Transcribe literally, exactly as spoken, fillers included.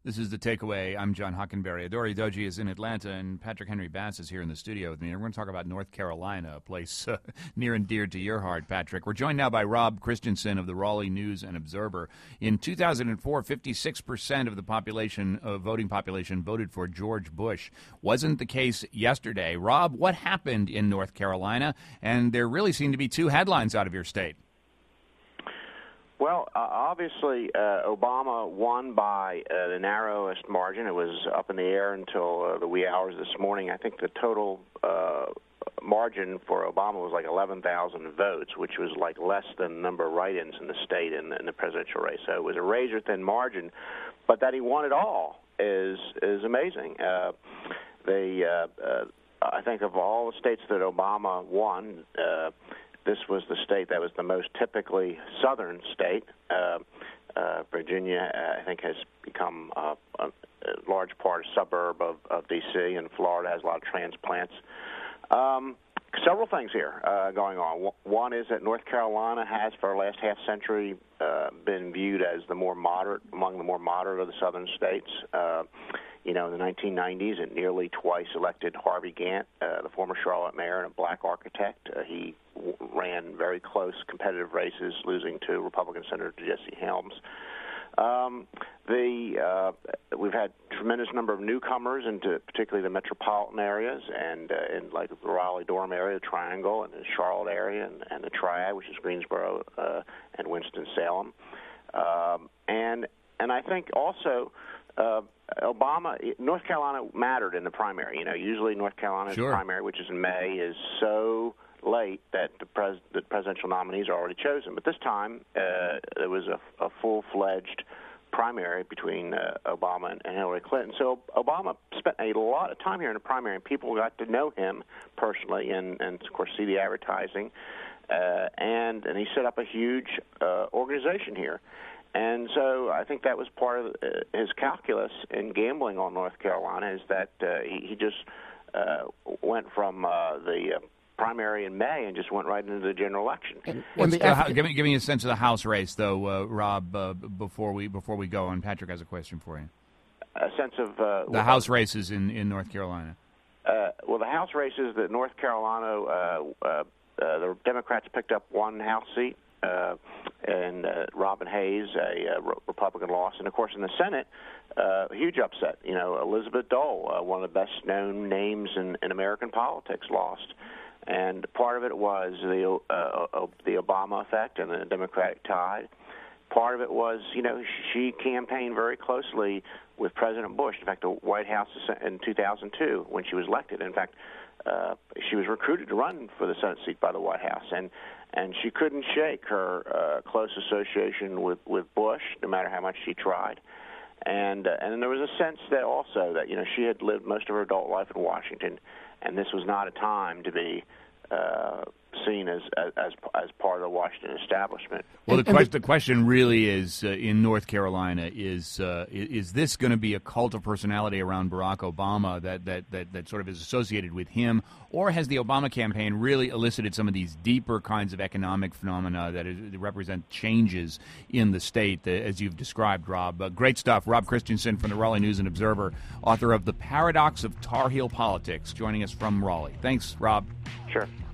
This is The Takeaway. I'm John Hockenberry. Adori Doji is in Atlanta, and Patrick Henry Bass is here in the studio with me. We're going to talk about North Carolina, a place uh, near and dear to your heart, Patrick. We're joined now by Rob Christensen of the Raleigh News and Observer. In two thousand four, fifty-six percent of the population, uh, voting population, voted for George Bush. Wasn't the case yesterday. Rob, what happened in North Carolina? And there really seem to be two headlines out of your state. Well, uh, obviously, uh, Obama won by uh, the narrowest margin. It was up in the air until uh, the wee hours this morning. I think the total uh, margin for Obama was like eleven thousand votes, which was like less than the number of write-ins in the state in, in the presidential race. So it was a razor-thin margin. But that he won it all is is amazing. Uh, the uh, uh, I think of all the states that Obama won, uh, this was the state that was the most typically southern state. Uh, uh, Virginia, uh, I think, has become uh, a, a large part, a suburb of, of D C, and Florida has a lot of transplants. Um, several things here uh, going on. One is that North Carolina has, for the last half century, uh, been viewed as the more moderate, among the more moderate of the southern states. Uh, You know, in the nineteen nineties, it nearly twice elected Harvey Gantt, uh, the former Charlotte mayor and a black architect. Uh, he w- ran very close competitive races, losing to Republican Senator Jesse Helms. Um, the uh, we've had tremendous number of newcomers into particularly the metropolitan areas and uh, in like the Raleigh-Durham area, the Triangle, and the Charlotte area, and, and the Triad, which is Greensboro uh, and Winston-Salem. Um, and and I think also. Uh, Obama, North Carolina mattered in the primary. You know, usually North Carolina's sure. primary, which is in May, is so late that the, pres- the presidential nominees are already chosen. But this time, uh, there was a, a full-fledged primary between uh, Obama and, and Hillary Clinton. So Obama spent a lot of time here in the primary, and people got to know him personally and, and of course, see the advertising. Uh, and, and he set up a huge uh, organization here. And so I think that was part of his calculus in gambling on North Carolina is that uh, he, he just uh, went from uh, the uh, primary in May and just went right into the general election. And, and the, uh, give, me, give me a sense of the House race, though, uh, Rob, uh, before we before we go. And Patrick has a question for you. A sense of uh, the House races in, in North Carolina. Uh, well, the House races that North Carolina, uh, uh, uh, the Democrats picked up one House seat. Uh, and uh, Robin Hayes, a uh, Republican, lost. And, of course, in the Senate, uh, a huge upset. You know, Elizabeth Dole, uh, one of the best-known names in, in American politics, lost. And part of it was the uh, uh, the Obama effect and the Democratic tide. Part of it was, you know, she campaigned very closely with President Bush. In fact, the White House in two thousand two, when she was elected. In fact, uh, she was recruited to run for the Senate seat by the White House. And And she couldn't shake her uh, close association with, with Bush, no matter how much she tried. And uh, and there was a sense that also that, you know, she had lived most of her adult life in Washington, and this was not a time to be uh, seen as, as as part of the Washington establishment. Well, the, question, the question really is, uh, in North Carolina, is uh, is this going to be a cult of personality around Barack Obama that, that, that, that sort of is associated with him, or has the Obama campaign really elicited some of these deeper kinds of economic phenomena that is, represent changes in the state, uh, as you've described, Rob? Uh, great stuff. Rob Christensen from the Raleigh News and Observer, author of The Paradox of Tar Heel Politics, joining us from Raleigh. Thanks, Rob. Sure.